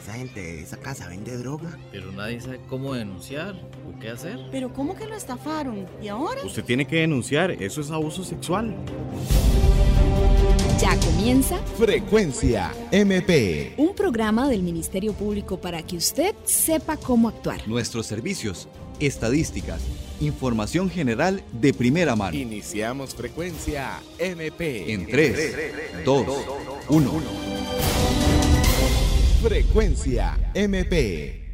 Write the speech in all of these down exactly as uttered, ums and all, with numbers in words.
esa gente de esa casa vende droga. Pero nadie sabe cómo denunciar o qué hacer. ¿Pero cómo que lo estafaron? ¿Y ahora? Usted tiene que denunciar, eso es abuso sexual. Ya comienza Frecuencia M P, un programa del Ministerio Público para que usted sepa cómo actuar. Nuestros servicios, estadísticas, información general de primera mano. Iniciamos Frecuencia M P En tres, dos, uno. Frecuencia M P.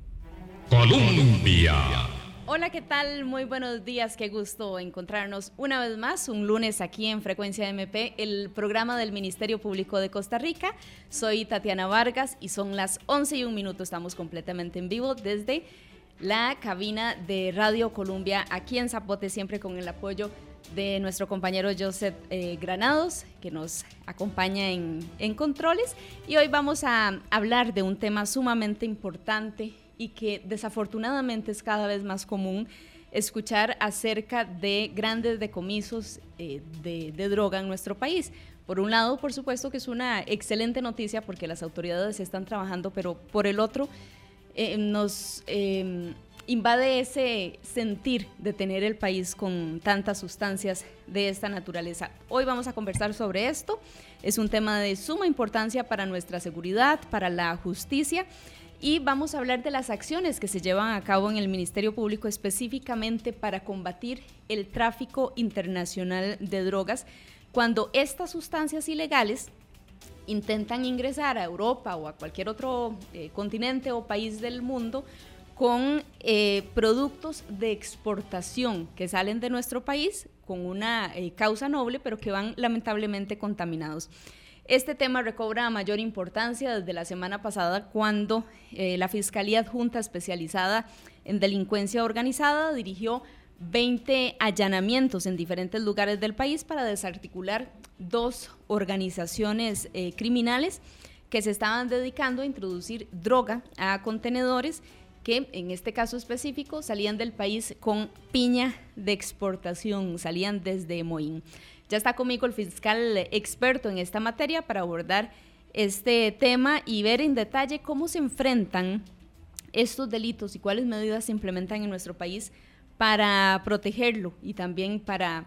Colombia. Hola, ¿qué tal? Muy buenos días, qué gusto encontrarnos una vez más, un lunes aquí en Frecuencia M P, el programa del Ministerio Público de Costa Rica. Soy Tatiana Vargas y son las once y un minuto, estamos completamente en vivo desde la cabina de Radio Colombia aquí en Zapote, siempre con el apoyo de nuestro compañero Joseph eh, Granados, que nos acompaña en, en controles. Y hoy vamos a hablar de un tema sumamente importante y que desafortunadamente es cada vez más común escuchar acerca de grandes decomisos eh, de, de droga en nuestro país. Por un lado, por supuesto que es una excelente noticia porque las autoridades están trabajando, pero por el otro eh, nos eh, invade ese sentir de tener el país con tantas sustancias de esta naturaleza. Hoy vamos a conversar sobre esto. Es un tema de suma importancia para nuestra seguridad, para la justicia, y vamos a hablar de las acciones que se llevan a cabo en el Ministerio Público específicamente para combatir el tráfico internacional de drogas cuando estas sustancias ilegales intentan ingresar a Europa o a cualquier otro eh, continente o país del mundo con eh, productos de exportación que salen de nuestro país con una eh, causa noble, pero que van lamentablemente contaminados. Este tema recobra mayor importancia desde la semana pasada cuando eh, la Fiscalía Adjunta Especializada en Delincuencia Organizada dirigió veinte allanamientos en diferentes lugares del país para desarticular dos organizaciones eh, criminales que se estaban dedicando a introducir droga a contenedores que en este caso específico salían del país con piña de exportación, salían desde Moín. Ya está conmigo el fiscal experto en esta materia para abordar este tema y ver en detalle cómo se enfrentan estos delitos y cuáles medidas se implementan en nuestro país para protegerlo y también para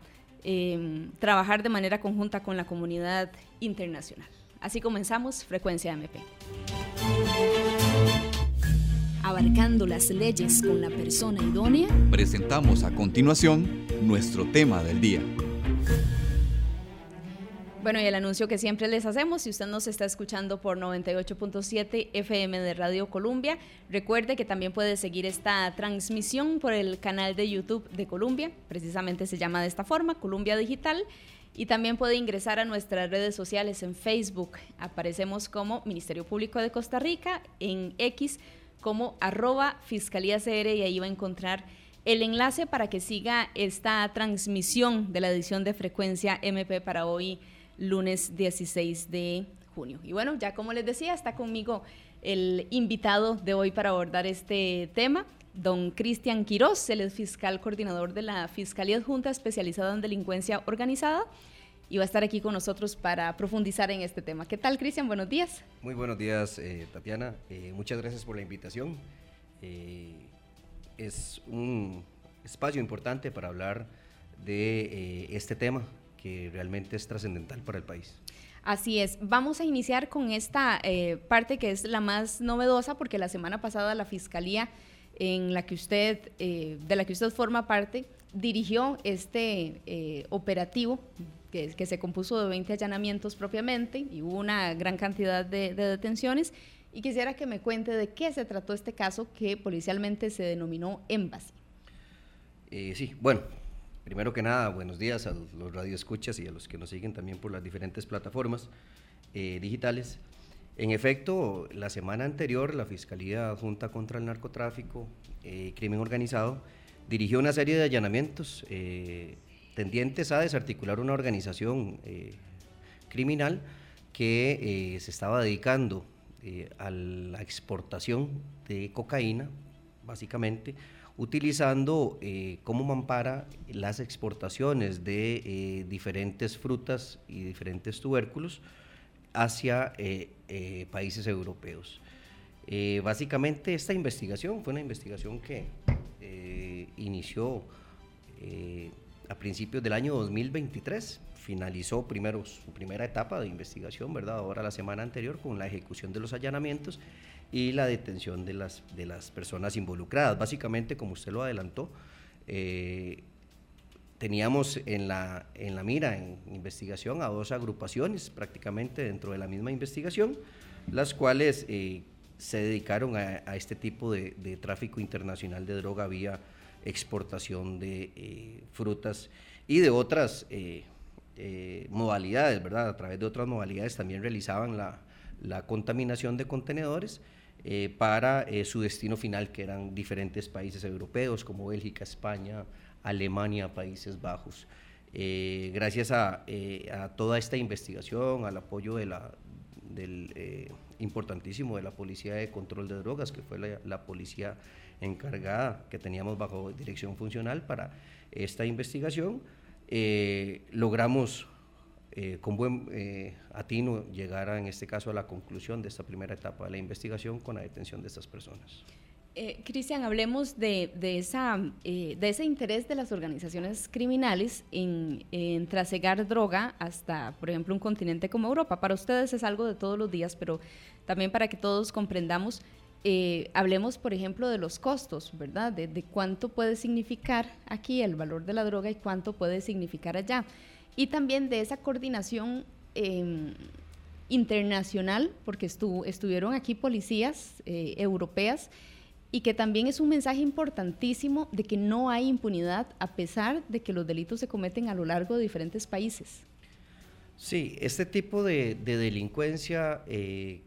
eh, trabajar de manera conjunta con la comunidad internacional. Así comenzamos Frecuencia M P. Abarcando las leyes con la persona idónea, Presentamos a continuación nuestro tema del día. Bueno, y el anuncio que siempre les hacemos, si usted nos está escuchando por noventa y ocho punto siete F M de Radio Colombia, recuerde que también puede seguir esta transmisión por el canal de YouTube de Colombia, precisamente se llama de esta forma, Colombia Digital, y también puede ingresar a nuestras redes sociales en Facebook, aparecemos como Ministerio Público de Costa Rica, en X como arroba Fiscalía C R, y ahí va a encontrar el enlace para que siga esta transmisión de la edición de Frecuencia M P para hoy, lunes dieciséis de junio. Y bueno, ya como les decía, está conmigo el invitado de hoy para abordar este tema, don Cristian Quiroz, él es fiscal coordinador de la Fiscalía Adjunta Especializada en Delincuencia Organizada, y va a estar aquí con nosotros para profundizar en este tema. ¿Qué tal, Cristian? Buenos días. Muy buenos días, eh, Tatiana. Eh, muchas gracias por la invitación. Eh, es un espacio importante para hablar de eh, este tema que realmente es trascendental para el país. Así es, vamos a iniciar con esta eh, parte que es la más novedosa, porque la semana pasada la Fiscalía en la que usted, eh, de la que usted forma parte, dirigió este eh, operativo que, que se compuso de veinte allanamientos propiamente y hubo una gran cantidad de, de detenciones, y quisiera que me cuente de qué se trató este caso que policialmente se denominó Émbase. Eh, sí, bueno, primero que nada, buenos días a los radioescuchas y a los que nos siguen también por las diferentes plataformas eh, digitales. En efecto, la semana anterior, la Fiscalía Adjunta contra el Narcotráfico y eh, Crimen Organizado dirigió una serie de allanamientos eh, tendientes a desarticular una organización eh, criminal que eh, se estaba dedicando eh, a la exportación de cocaína, básicamente, utilizando eh, como mampara las exportaciones de eh, diferentes frutas y diferentes tubérculos hacia eh, eh, países europeos. Eh, básicamente esta investigación fue una investigación que eh, inició eh, a principios del año dos mil veintitrés, finalizó primero su primera etapa de investigación, ¿verdad? Ahora la semana anterior con la ejecución de los allanamientos y la detención de las, de las personas involucradas. Básicamente, como usted lo adelantó, eh, teníamos en la, en la mira, en investigación, a dos agrupaciones prácticamente dentro de la misma investigación, las cuales eh, se dedicaron a, a este tipo de, de tráfico internacional de droga vía exportación de eh, frutas y de otras eh, eh, modalidades, ¿verdad? A través de otras modalidades también realizaban la, la contaminación de contenedores eh, para eh, su destino final, que eran diferentes países europeos como Bélgica, España, Alemania, Países Bajos. Eh, gracias a, eh, a toda esta investigación, al apoyo de la, del eh, importantísimo de la Policía de Control de Drogas, que fue la, la policía encargada que teníamos bajo dirección funcional para esta investigación, eh, logramos eh, con buen eh, atino llegar a, en este caso a la conclusión de esta primera etapa de la investigación con la detención de estas personas. Eh, Cristian, hablemos de, de, esa, eh, de ese interés de las organizaciones criminales en, en trasegar droga hasta, por ejemplo, un continente como Europa. Para ustedes es algo de todos los días, pero también para que todos comprendamos, eh, hablemos, por ejemplo, de los costos, ¿verdad? De, de cuánto puede significar aquí el valor de la droga y cuánto puede significar allá. Y también de esa coordinación eh, internacional, porque estuvo, estuvieron aquí policías eh, europeas, y que también es un mensaje importantísimo de que no hay impunidad a pesar de que los delitos se cometen a lo largo de diferentes países. Sí, este tipo de, de delincuencia eh,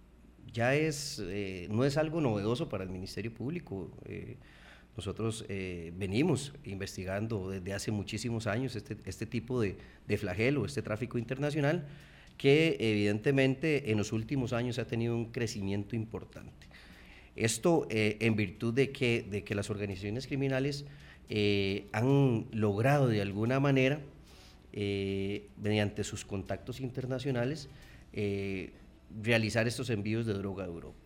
ya es, eh, no es algo novedoso para el Ministerio Público. Eh, nosotros eh, venimos investigando desde hace muchísimos años este, este tipo de, de flagelo, este tráfico internacional, que evidentemente en los últimos años ha tenido un crecimiento importante. Esto eh, en virtud de que, de que las organizaciones criminales eh, han logrado de alguna manera, eh, mediante sus contactos internacionales, eh, realizar estos envíos de droga a Europa.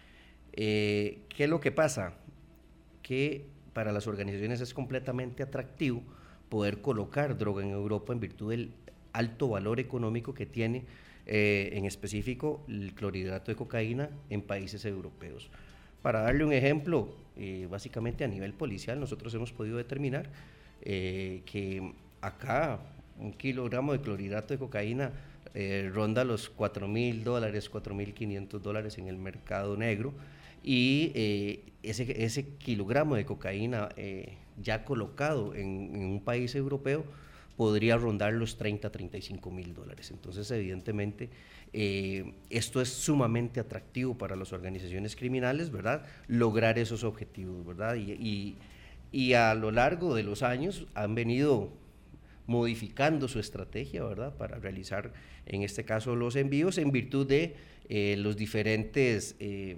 Eh, ¿Qué es lo que pasa? Que para las organizaciones es completamente atractivo poder colocar droga en Europa en virtud del alto valor económico que tiene, eh, en específico, el clorhidrato de cocaína en países europeos. Para darle un ejemplo, eh, básicamente a nivel policial, nosotros hemos podido determinar eh, que acá un kilogramo de clorhidrato de cocaína eh, ronda los cuatro mil dólares, cuatro mil quinientos dólares en el mercado negro, y eh, ese, ese kilogramo de cocaína eh, ya colocado en, en un país europeo podría rondar los treinta, treinta y cinco mil dólares. Entonces, evidentemente, eh, esto es sumamente atractivo para las organizaciones criminales, ¿verdad? Lograr esos objetivos, ¿verdad? Y, y, y a lo largo de los años han venido modificando su estrategia, ¿verdad? Para realizar, en este caso, los envíos en virtud de eh, los diferentes... Eh,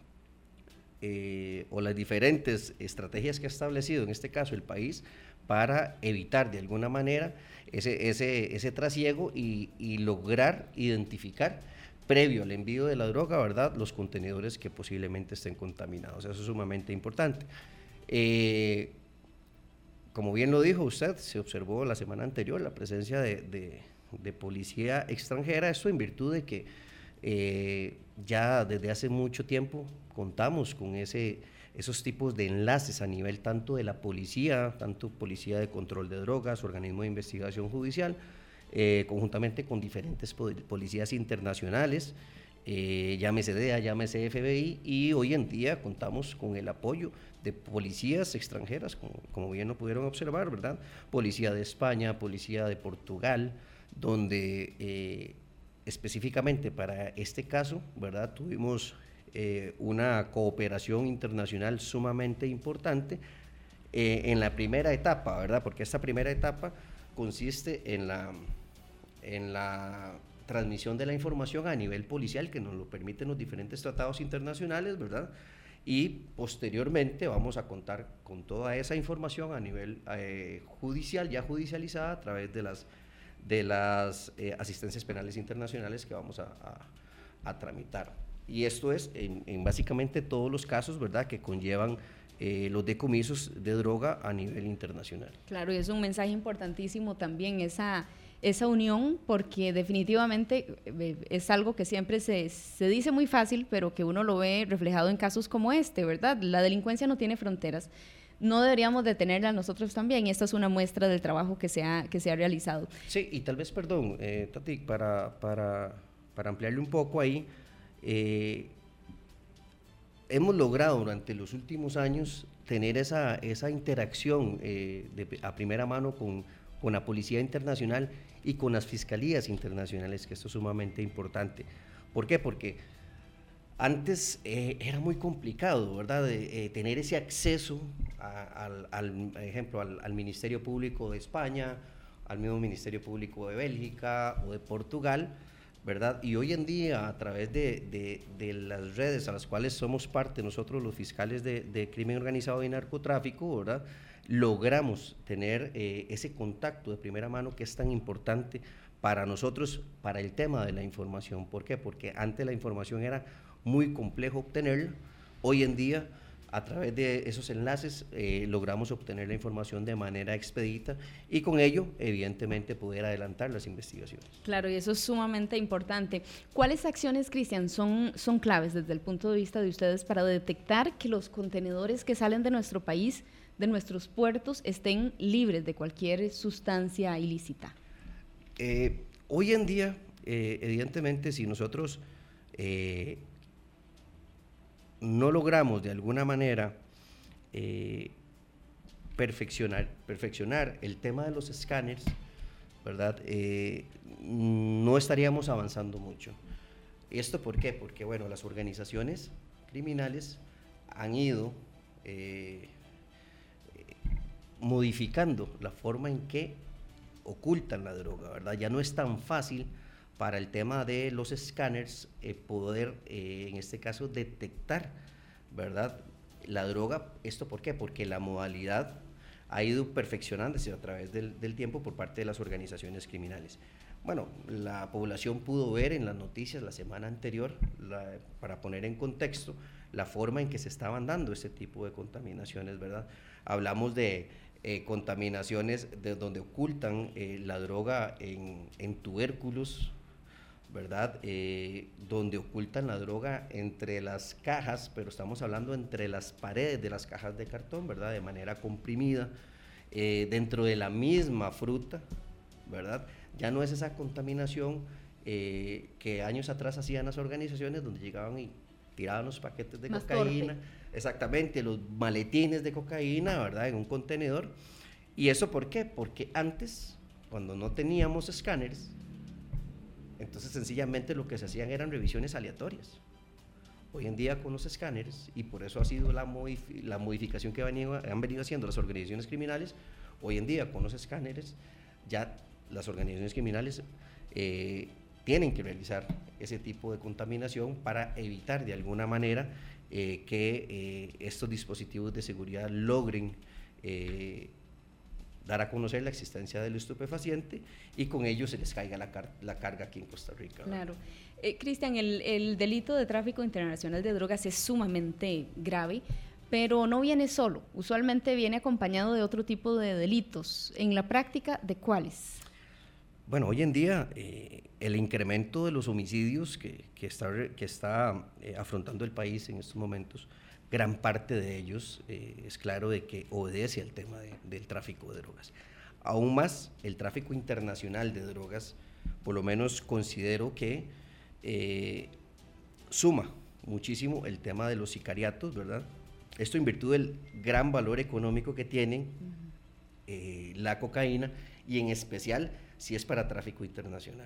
eh, o las diferentes estrategias que ha establecido, en este caso, el país, para evitar de alguna manera ese, ese, ese trasiego y, y lograr identificar, previo al envío de la droga, ¿verdad?, los contenedores que posiblemente estén contaminados. Eso es sumamente importante. Eh, como bien lo dijo usted, se observó la semana anterior la presencia de, de, de policía extranjera, esto en virtud de que eh, ya desde hace mucho tiempo contamos con ese, esos tipos de enlaces a nivel tanto de la policía, tanto policía de control de drogas, organismo de investigación judicial, eh, conjuntamente con diferentes policías internacionales, eh, llámese D E A, llámese F B I, y hoy en día contamos con el apoyo de policías extranjeras, como, como bien lo pudieron observar, ¿verdad? Policía de España, policía de Portugal, donde eh, específicamente para este caso, ¿verdad?, tuvimos eh, una cooperación internacional sumamente importante eh, en la primera etapa, ¿verdad?, porque esta primera etapa consiste en la, en la transmisión de la información a nivel policial, que nos lo permiten los diferentes tratados internacionales, ¿verdad?, y posteriormente vamos a contar con toda esa información a nivel eh, judicial, ya judicializada a través de las de las eh, asistencias penales internacionales que vamos a, a, a tramitar. y esto es en, en básicamente todos los casos, ¿verdad?, que conllevan eh, los decomisos de droga a nivel internacional. Claro, y es un mensaje importantísimo también, esa, esa unión, porque definitivamente eh, es algo que siempre se, se dice muy fácil, pero que uno lo ve reflejado en casos como este, ¿verdad? La delincuencia no tiene fronteras. No deberíamos detenerla nosotros también, y esta es una muestra del trabajo que se ha, que se ha realizado. Sí, y tal vez, perdón, eh, Tati, para, para, para ampliarle un poco ahí, eh, hemos logrado durante los últimos años tener esa, esa interacción eh, de, a primera mano con, con la Policía Internacional y con las fiscalías internacionales, que esto es sumamente importante. ¿Por qué? Porque antes eh, era muy complicado, ¿verdad?, de, eh, tener ese acceso a, al, al, ejemplo, al, al Ministerio Público de España, al mismo Ministerio Público de Bélgica o de Portugal, ¿verdad? Y hoy en día, a través de, de, de las redes a las cuales somos parte nosotros los fiscales de, de crimen organizado y narcotráfico, ¿verdad?, logramos tener eh, ese contacto de primera mano que es tan importante para nosotros, para el tema de la información. ¿Por qué? Porque antes la información era muy complejo obtenerla. Hoy en día, a través de esos enlaces, eh, logramos obtener la información de manera expedita y con ello, evidentemente, poder adelantar las investigaciones. Claro, y eso es sumamente importante. ¿Cuáles acciones, Cristian, son, son claves desde el punto de vista de ustedes para detectar que los contenedores que salen de nuestro país, de nuestros puertos, estén libres de cualquier sustancia ilícita? Eh, hoy en día, eh, evidentemente, si nosotros eh, no logramos de alguna manera eh, perfeccionar, perfeccionar el tema de los escáneres, ¿verdad?, eh, no estaríamos avanzando mucho. ¿Esto por qué? Porque, bueno, las organizaciones criminales han ido eh, modificando la forma en que ocultan la droga, ¿verdad? Ya no es tan fácil para el tema de los escáneres eh, poder, eh, en este caso, detectar, ¿verdad?, la droga. ¿Esto por qué? Porque la modalidad ha ido perfeccionándose a través del, del tiempo por parte de las organizaciones criminales. Bueno, la población pudo ver en las noticias la semana anterior, la, para poner en contexto, la forma en que se estaban dando este tipo de contaminaciones, ¿verdad? Hablamos de eh, contaminaciones de donde ocultan eh, la droga en, en tubérculos, ¿verdad?, eh, donde ocultan la droga entre las cajas, pero estamos hablando entre las paredes de las cajas de cartón, ¿verdad?, de manera comprimida, eh, dentro de la misma fruta, ¿verdad? Ya no es esa contaminación eh, que años atrás hacían las organizaciones, donde llegaban y tiraban los paquetes de Más cocaína, torpe. Exactamente, los maletines de cocaína, ¿verdad?, en un contenedor. ¿Y eso por qué? Porque antes, cuando no teníamos escáneres, entonces sencillamente lo que se hacían eran revisiones aleatorias. Hoy en día con los escáneres, y por eso ha sido la, modif- la modificación que venido, han venido haciendo las organizaciones criminales, hoy en día con los escáneres ya las organizaciones criminales eh, tienen que realizar ese tipo de contaminación para evitar de alguna manera eh, que eh, estos dispositivos de seguridad logren eh, dar a conocer la existencia del estupefaciente y con ello se les caiga la, car la carga aquí en Costa Rica. Claro. Eh, Cristian, el, el delito de tráfico internacional de drogas es sumamente grave, pero no viene solo, usualmente viene acompañado de otro tipo de delitos. En la práctica, ¿de cuáles? Bueno, hoy en día eh, el incremento de los homicidios que, que está, que está eh, afrontando el país en estos momentos, gran parte de ellos eh, es claro de que obedece al tema de, del tráfico de drogas. Aún más, el tráfico internacional de drogas, por lo menos considero que eh, suma muchísimo el tema de los sicariatos, ¿verdad? Esto en virtud del gran valor económico que tienen eh, la cocaína y en especial si es para tráfico internacional.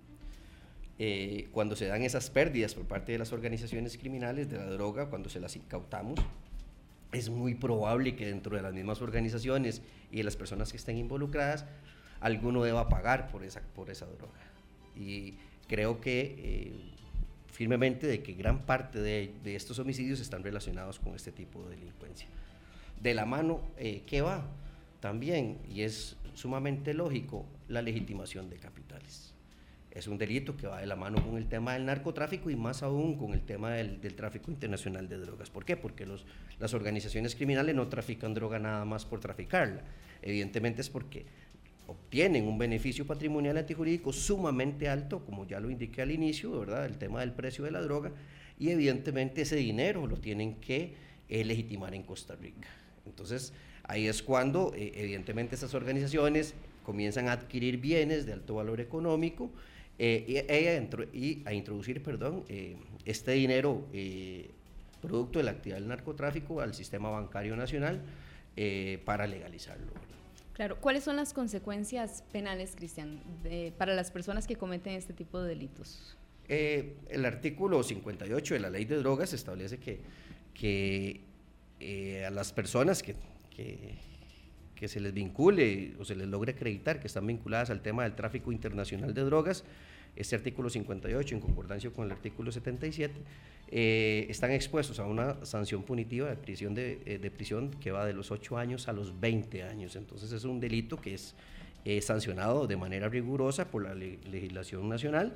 Eh, cuando se dan esas pérdidas por parte de las organizaciones criminales de la droga, cuando se las incautamos, es muy probable que dentro de las mismas organizaciones y de las personas que estén involucradas, alguno deba pagar por esa, por esa droga. Y creo que eh, firmemente de que gran parte de, de estos homicidios están relacionados con este tipo de delincuencia. De la mano, eh, ¿qué va? También, y es sumamente lógico, la legitimación de capitales. Es un delito que va de la mano con el tema del narcotráfico y más aún con el tema del, del tráfico internacional de drogas. ¿Por qué? Porque los, las organizaciones criminales no trafican droga nada más por traficarla. Evidentemente es porque obtienen un beneficio patrimonial antijurídico sumamente alto, como ya lo indiqué al inicio, ¿verdad? El tema del precio de la droga, y evidentemente ese dinero lo tienen que eh, legitimar en Costa Rica. Entonces, ahí es cuando eh, evidentemente esas organizaciones comienzan a adquirir bienes de alto valor económico eh, y, y, y a introducir, perdón, eh, este dinero eh, producto de la actividad del narcotráfico al sistema bancario nacional eh, para legalizarlo, ¿verdad? Claro, ¿cuáles son las consecuencias penales, Cristian, de, para las personas que cometen este tipo de delitos? Eh, el artículo cincuenta y ocho de la Ley de Drogas establece que, que eh, a las personas que, que, que se les vincule o se les logre acreditar que están vinculadas al tema del tráfico internacional de drogas, este artículo cincuenta y ocho, en concordancia con el artículo setenta y siete, eh, están expuestos a una sanción punitiva de prisión, de, eh, de prisión que va de los ocho años a los veinte años. Entonces es un delito que es eh, sancionado de manera rigurosa por la le legislación nacional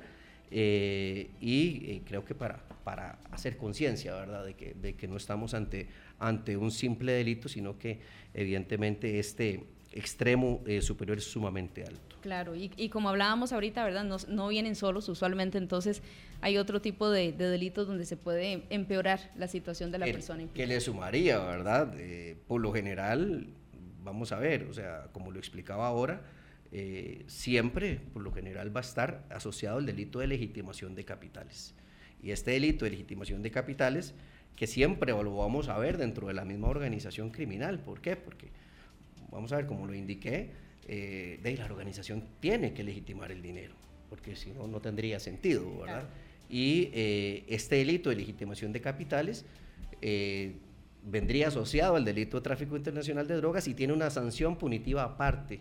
eh, y eh, creo que para, para hacer conciencia, ¿verdad?, de que, de que no estamos ante, ante un simple delito, sino que evidentemente este extremo eh, superior es sumamente alto. Claro, y, y como hablábamos ahorita, ¿verdad? No, no vienen solos usualmente, entonces hay otro tipo de, de delitos donde se puede empeorar la situación de la el, persona. Que le sumaría, ¿verdad? Eh, por lo general, vamos a ver, o sea, como lo explicaba ahora, eh, siempre, por lo general, va a estar asociado el delito de legitimación de capitales. Y este delito de legitimación de capitales, que siempre lo vamos a ver dentro de la misma organización criminal. ¿Por qué? Porque vamos a ver, como lo indiqué, eh, de la organización tiene que legitimar el dinero, porque si no, no tendría sentido, ¿verdad? Claro. Y eh, este delito de legitimación de capitales eh, vendría asociado al delito de tráfico internacional de drogas y tiene una sanción punitiva aparte,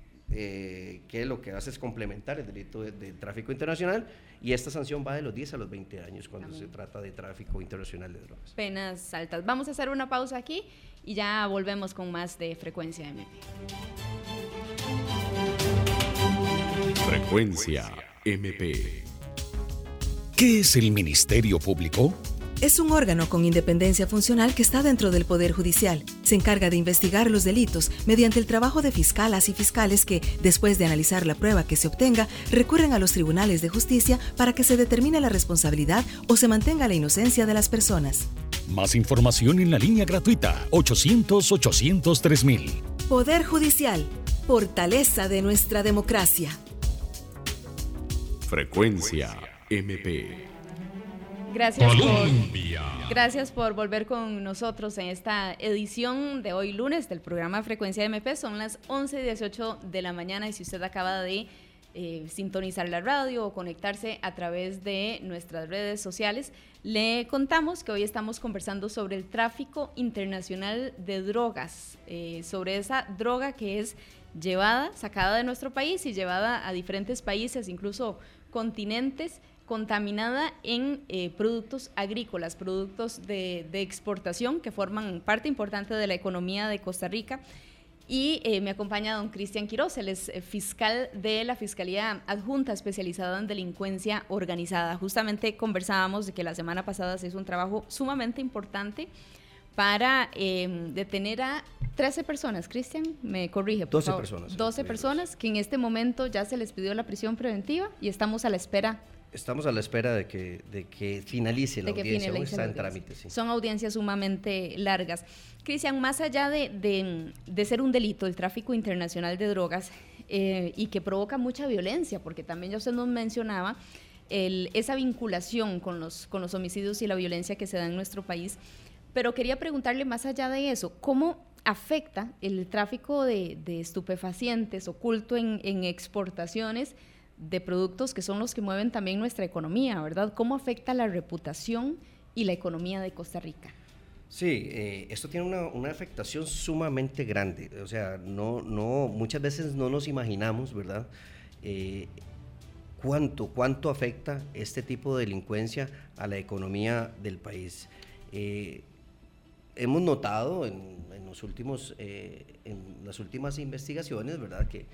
eh, que lo que hace es complementar el delito de, de tráfico internacional, y esta sanción va de los diez a los veinte años cuando Amén. se trata de tráfico internacional de drogas. Penas altas. Vamos a hacer una pausa aquí y ya volvemos con más de Frecuencia M P. Frecuencia M P. ¿Qué es el Ministerio Público? Es un órgano con independencia funcional que está dentro del Poder Judicial. Se encarga de investigar los delitos mediante el trabajo de fiscalas y fiscales que, después de analizar la prueba que se obtenga, recurren a los tribunales de justicia para que se determine la responsabilidad o se mantenga la inocencia de las personas. Más información en la línea gratuita ochocientos, ochocientos, tres mil. Poder Judicial, fortaleza de nuestra democracia. Frecuencia M P. Gracias por, gracias por volver con nosotros en esta edición de hoy lunes del programa Frecuencia M P. Son las once y dieciocho de la mañana y si usted acaba de eh, sintonizar la radio o conectarse a través de nuestras redes sociales, le contamos que hoy estamos conversando sobre el tráfico internacional de drogas, eh, sobre esa droga que es llevada, sacada de nuestro país y llevada a diferentes países, incluso continentes, contaminada en eh, productos agrícolas, productos de, de exportación que forman parte importante de la economía de Costa Rica. Y eh, me acompaña don Cristian Quiroz, él es fiscal de la Fiscalía Adjunta especializada en delincuencia organizada. Justamente conversábamos de que la semana pasada se hizo un trabajo sumamente importante para eh, detener a trece personas. Cristian, me corrige, por doce favor. personas. doce personas que en este momento ya se les pidió la prisión preventiva y estamos a la espera. Estamos a la espera de que, de que finalice la de que audiencia, finalice está la en trámite. Sí. Son audiencias sumamente largas. Cristian, más allá de, de, de ser un delito, el tráfico internacional de drogas, eh, y que provoca mucha violencia, porque también ya usted nos mencionaba el, esa vinculación con los, con los homicidios y la violencia que se da en nuestro país, pero quería preguntarle más allá de eso, ¿cómo afecta el tráfico de, de estupefacientes oculto en, en exportaciones de productos que son los que mueven también nuestra economía, ¿verdad? ¿Cómo afecta la reputación y la economía de Costa Rica? Sí, eh, esto tiene una, una afectación sumamente grande, o sea, no, no, muchas veces no nos imaginamos, ¿verdad?, eh, cuánto, cuánto afecta este tipo de delincuencia a la economía del país. Eh, hemos notado en, en, los últimos, eh, en las últimas investigaciones, ¿verdad?, que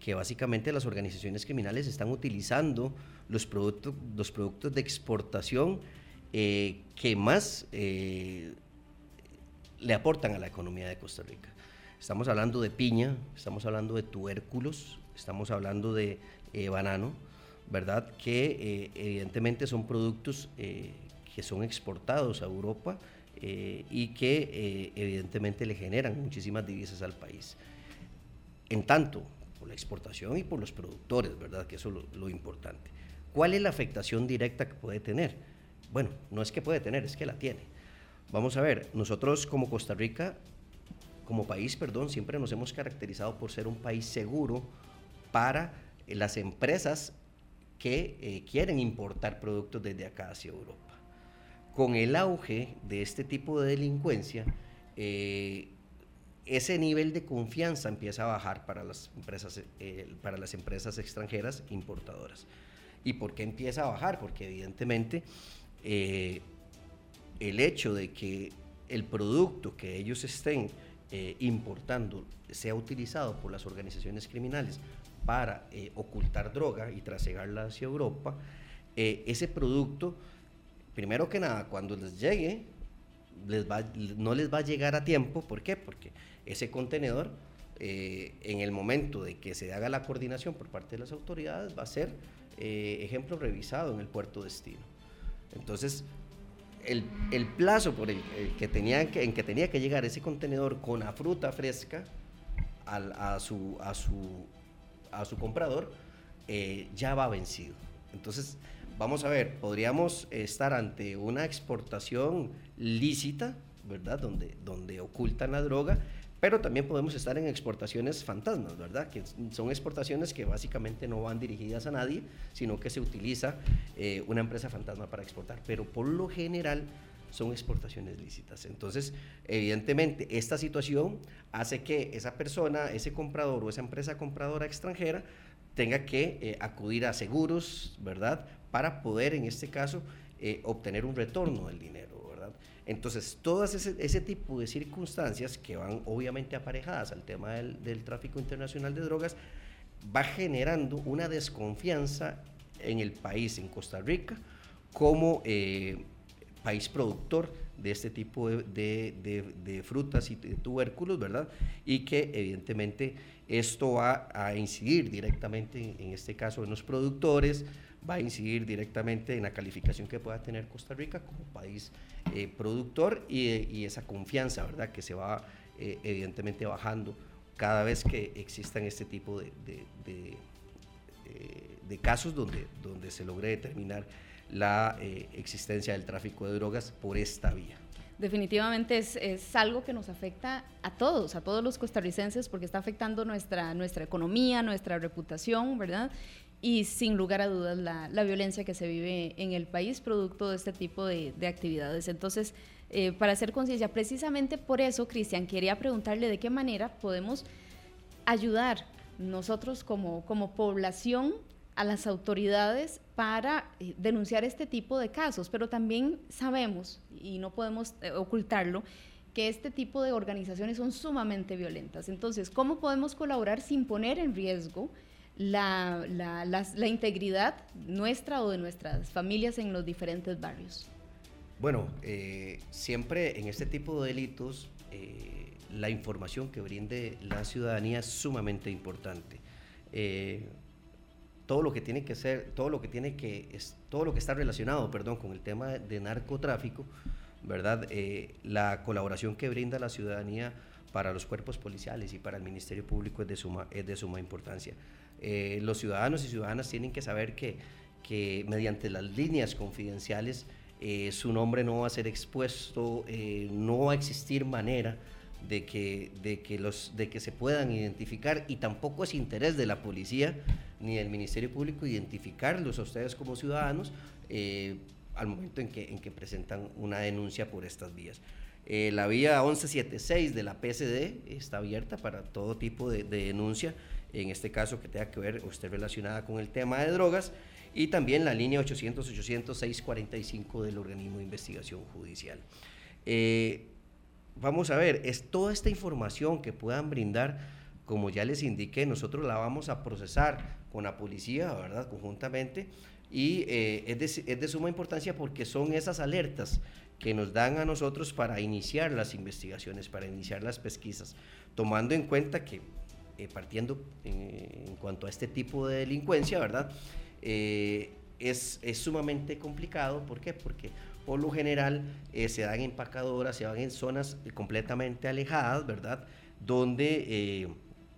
que básicamente las organizaciones criminales están utilizando los productos, los productos de exportación eh, que más eh, le aportan a la economía de Costa Rica. Estamos hablando de piña, estamos hablando de tubérculos, estamos hablando de eh, banano, ¿verdad? Que eh, evidentemente son productos eh, que son exportados a Europa eh, y que eh, evidentemente le generan muchísimas divisas al país. En tanto, por la exportación y por los productores, ¿verdad? Que eso es lo, lo importante. ¿Cuál es la afectación directa que puede tener? Bueno, no es que puede tener, es que la tiene. Vamos a ver, nosotros como Costa Rica, como país, perdón, siempre nos hemos caracterizado por ser un país seguro para eh, las empresas que eh, quieren importar productos desde acá hacia Europa. Con el auge de este tipo de delincuencia, eh, ese nivel de confianza empieza a bajar para las empresas, eh, para las empresas extranjeras importadoras. ¿Y por qué empieza a bajar? Porque evidentemente eh, el hecho de que el producto que ellos estén eh, importando sea utilizado por las organizaciones criminales para eh, ocultar droga y trasegarla hacia Europa, eh, ese producto, primero que nada, cuando les llegue, les va, no les va a llegar a tiempo. ¿Por qué? Porque ese contenedor, eh, en el momento de que se haga la coordinación por parte de las autoridades, va a ser, eh, ejemplo, revisado en el puerto destino. Entonces, el, el plazo por el, el que tenía que, en que tenía que llegar ese contenedor con la fruta fresca al, a, su, a, su, a su comprador, eh, ya va vencido. Entonces, vamos a ver, podríamos estar ante una exportación lícita, ¿verdad? Donde, donde ocultan la droga, pero también podemos estar en exportaciones fantasmas, ¿verdad? Que son exportaciones que básicamente no van dirigidas a nadie, sino que se utiliza eh, una empresa fantasma para exportar, pero por lo general son exportaciones lícitas. Entonces, evidentemente, esta situación hace que esa persona, ese comprador o esa empresa compradora extranjera tenga que eh, acudir a seguros, ¿verdad?, para poder, en este caso, eh, obtener un retorno del dinero, ¿verdad? Entonces, todas ese, ese tipo de circunstancias que van obviamente aparejadas al tema del, del tráfico internacional de drogas, va generando una desconfianza en el país, en Costa Rica, como eh, país productor de este tipo de, de, de, de frutas y de tubérculos, ¿verdad? Y que evidentemente esto va a incidir directamente, en este caso, en los productores, va a incidir directamente en la calificación que pueda tener Costa Rica como país eh, productor y, y esa confianza, ¿verdad?, que se va eh, evidentemente bajando cada vez que existan este tipo de, de, de, eh, de casos donde, donde se logre determinar la eh, existencia del tráfico de drogas por esta vía. Definitivamente es, es algo que nos afecta a todos, a todos los costarricenses, porque está afectando nuestra, nuestra economía, nuestra reputación, ¿verdad? Y sin lugar a dudas la, la violencia que se vive en el país producto de este tipo de, de actividades. Entonces, eh, para hacer conciencia, precisamente por eso, Cristian, quería preguntarle de qué manera podemos ayudar nosotros como, como población a las autoridades para eh, denunciar este tipo de casos, pero también sabemos, y no podemos eh, ocultarlo, que este tipo de organizaciones son sumamente violentas. Entonces, ¿cómo podemos colaborar sin poner en riesgo La, la, la, la integridad nuestra o de nuestras familias en los diferentes barrios? Bueno, eh, siempre en este tipo de delitos eh, la información que brinde la ciudadanía es sumamente importante. Eh, todo lo que tiene que ser, todo lo que tiene que, es, todo lo que está relacionado, perdón, con el tema de, de narcotráfico, ¿verdad? Eh, la colaboración que brinda la ciudadanía para los cuerpos policiales y para el Ministerio Público es de suma, es de suma importancia. Eh, los ciudadanos y ciudadanas tienen que saber que, que mediante las líneas confidenciales eh, su nombre no va a ser expuesto, eh, no va a existir manera de que, de, que los, de que se puedan identificar, y tampoco es interés de la policía ni del Ministerio Público identificarlos a ustedes como ciudadanos eh, al momento en que, en que presentan una denuncia por estas vías. Eh, la vía once setenta y seis de la P C D está abierta para todo tipo de, de denuncia, en este caso que tenga que ver o esté relacionada con el tema de drogas, y también la línea ochocientos, ochocientos, seiscientos cuarenta y cinco del organismo de investigación judicial. Eh, vamos a ver, es toda esta información que puedan brindar como ya les indiqué, nosotros la vamos a procesar con la policía, ¿verdad?, conjuntamente, y eh, es, de, es de suma importancia porque son esas alertas que nos dan a nosotros para iniciar las investigaciones, para iniciar las pesquisas, tomando en cuenta que, eh, partiendo en, en cuanto a este tipo de delincuencia, ¿verdad?, eh, es, es sumamente complicado. ¿Por qué? Porque por lo general eh, se dan empacadoras, se van en zonas completamente alejadas, ¿verdad?, donde eh,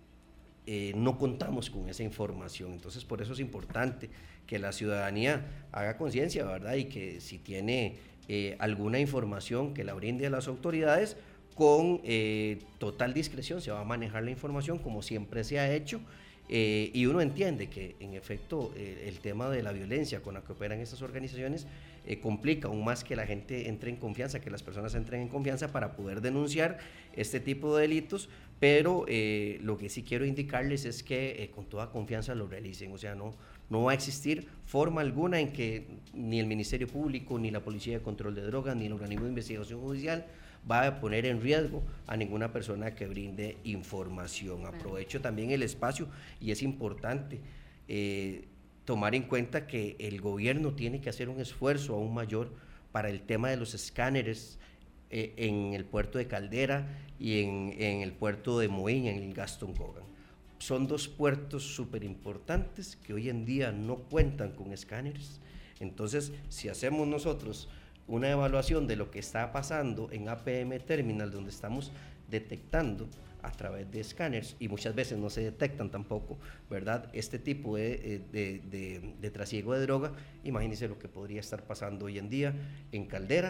eh, no contamos con esa información. Entonces, por eso es importante que la ciudadanía haga conciencia, ¿verdad?, y que si tiene eh, alguna información que la brinde a las autoridades, con eh, total discreción se va a manejar la información como siempre se ha hecho. Eh, y uno entiende que en efecto eh, el tema de la violencia con la que operan estas organizaciones eh, complica aún más que la gente entre en confianza, que las personas entren en confianza para poder denunciar este tipo de delitos, pero eh, lo que sí quiero indicarles es que eh, con toda confianza lo realicen. O sea, no, no va a existir forma alguna en que ni el Ministerio Público, ni la Policía de Control de Drogas, ni el organismo de investigación judicial va a poner en riesgo a ninguna persona que brinde información. Aprovecho también el espacio y es importante eh, tomar en cuenta que el gobierno tiene que hacer un esfuerzo aún mayor para el tema de los escáneres eh, en el puerto de Caldera y en, en el puerto de Moín, en el Gaston Kogan. Son dos puertos súper importantes que hoy en día no cuentan con escáneres. Entonces, si hacemos nosotros una evaluación de lo que está pasando en A P M Terminal, donde estamos detectando a través de escáneres, y muchas veces no se detectan tampoco, ¿verdad?, este tipo de, de, de, de trasiego de droga, imagínense lo que podría estar pasando hoy en día en Caldera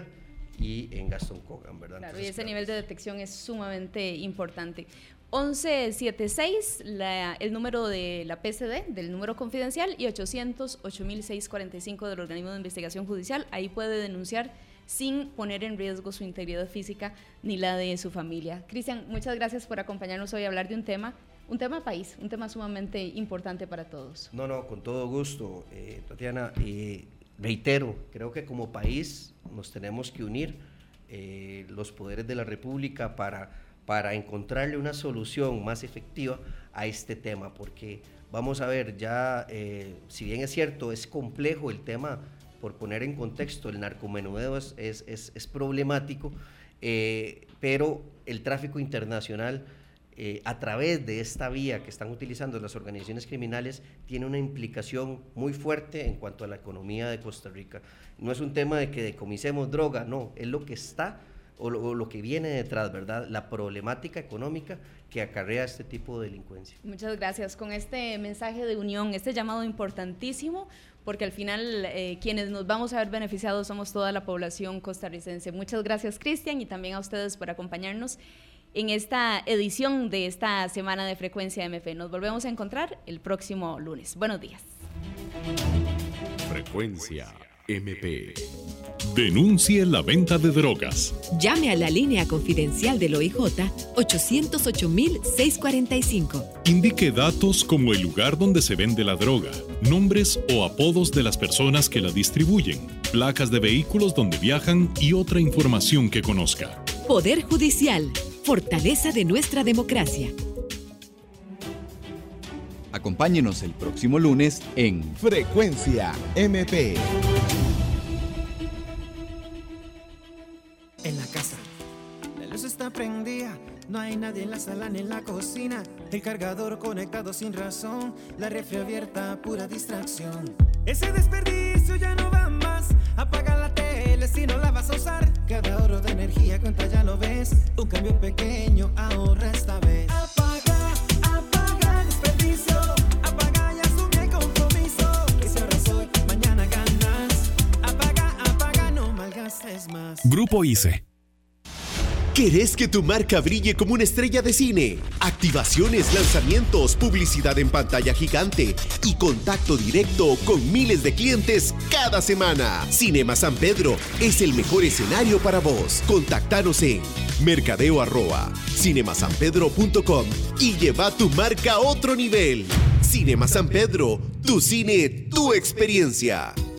y en Gaston Kogan, ¿verdad? Claro, Entonces, y ese claro, nivel de detección es sumamente importante. once setenta y seis, la, el número de la P C D, del número confidencial, y ochocientos ocho mil seiscientos cuarenta y cinco del organismo de investigación judicial. Ahí puede denunciar sin poner en riesgo su integridad física ni la de su familia. Cristian, muchas gracias por acompañarnos hoy a hablar de un tema, un tema país, un tema sumamente importante para todos. No, no, con todo gusto, eh, Tatiana, y reitero, creo que como país nos tenemos que unir eh, los poderes de la República para para encontrarle una solución más efectiva a este tema, porque vamos a ver, ya, eh, si bien es cierto, es complejo el tema, por poner en contexto, el narcomenudeo es, es, es, es problemático, eh, pero el tráfico internacional, eh, a través de esta vía que están utilizando las organizaciones criminales, tiene una implicación muy fuerte en cuanto a la economía de Costa Rica. No es un tema de que decomisemos droga, no, es lo que está O lo, o lo que viene detrás, ¿verdad?, la problemática económica que acarrea este tipo de delincuencia. Muchas gracias. Con este mensaje de unión, este llamado importantísimo, porque al final eh, quienes nos vamos a ver beneficiados somos toda la población costarricense. Muchas gracias, Cristian, y también a ustedes por acompañarnos en esta edición de esta semana de Frecuencia M P. Nos volvemos a encontrar el próximo lunes. Buenos días. Frecuencia M P. Denuncie la venta de drogas. Llame a la línea confidencial del O I J ochocientos ocho mil seiscientos cuarenta y cinco. Indique datos como el lugar donde se vende la droga, nombres o apodos de las personas que la distribuyen, placas de vehículos donde viajan y otra información que conozca. Poder Judicial, fortaleza de nuestra democracia. Acompáñenos el próximo lunes en Frecuencia M P. En la casa, la luz está prendida, no hay nadie en la sala ni en la cocina, el cargador conectado sin razón, la refri abierta, pura distracción. Ese desperdicio ya no va más, apaga la tele si no la vas a usar, cada ahorro de energía cuenta, ya lo ves, un cambio pequeño ahorra esta vez. Apaga, apaga el desperdicio, apaga y asume el compromiso, que si ahorras hoy, mañana ganas, apaga, apaga, no malgastes más. Grupo I C E. ¿Querés que tu marca brille como una estrella de cine? Activaciones, lanzamientos, publicidad en pantalla gigante y contacto directo con miles de clientes cada semana. Cinema San Pedro es el mejor escenario para vos. Contáctanos en mercadeo arroba cinemasanpedro punto com y lleva tu marca a otro nivel. Cinema San Pedro, tu cine, tu experiencia.